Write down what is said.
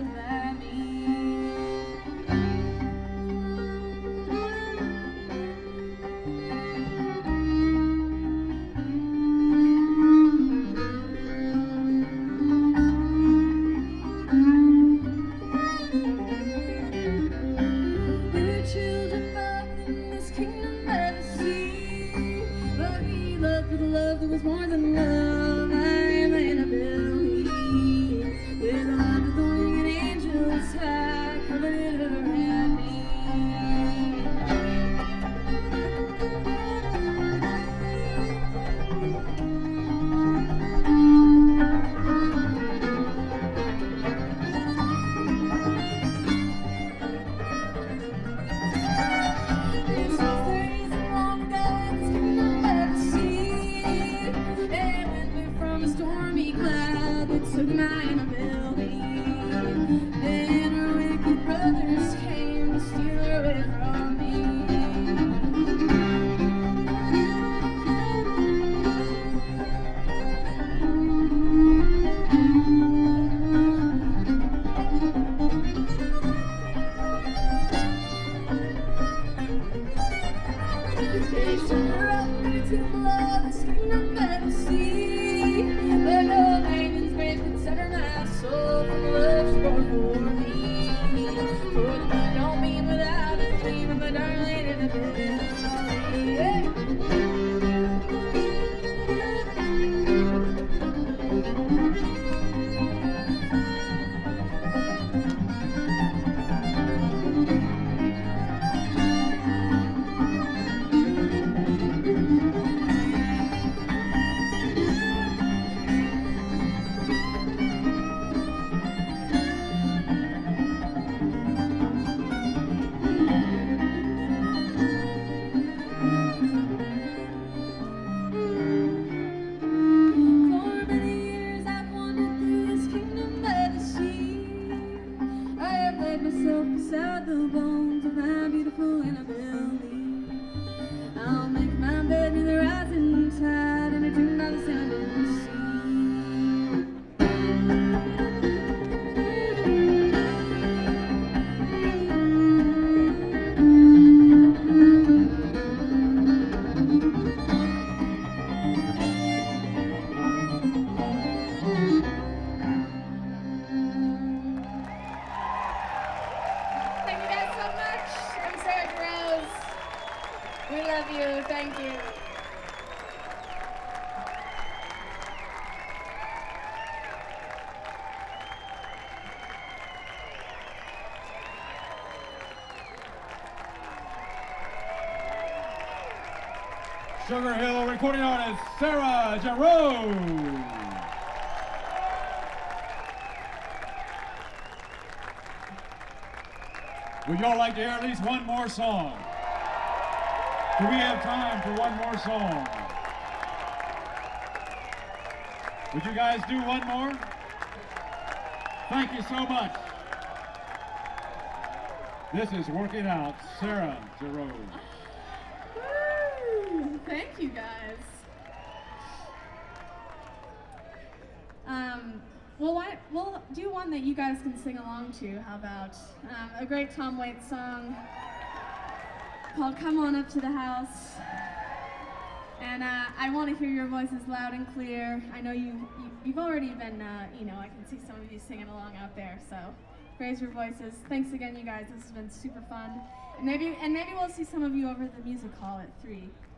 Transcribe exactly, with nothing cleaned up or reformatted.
look at me. We're children both in this kingdom by the sea, but we loved with a love that was more than love. I am Annabelle Lee, with a love with the winged angels high, covered around me. This was the reason long ago in this kingdom by the sea, and with me from a stormy cloud that took my Annabelle Lee. Then her wicked brothers came to steal her away from me. They took her up into the love, this kingdom by the sea, but no maiden's grave could sever my soul from the love she bore for me. For the moon don't beam without a gleam of my darling Annabelle Lee. Yeah. For many years I've wandered through this kingdom by the sea. I have laid myself beside the bones of my beautiful Annabelle Lee. I'll make my bed near the rising tide and I dream by the sounding sea. Thank you guys so much. I'm Sarah Rose. We love you. Thank you. Sugar Hill recording artist Sarah Jarreau. Would y'all like to hear at least one more song? Do we have time for one more song? Would you guys do one more? Thank you so much. This is Working Out, Sarah Jarreau. Woo! Thank you guys. Um, well, why, we'll do one that you guys can sing along to. How about um, a great Tom Waits song called "Come On Up to the House." And uh, I want to hear your voices loud and clear. I know you, you you've already been, uh, you know, I can see some of you singing along out there. So raise your voices. Thanks again, you guys. This has been super fun. And maybe and maybe we'll see some of you over at the music hall at three.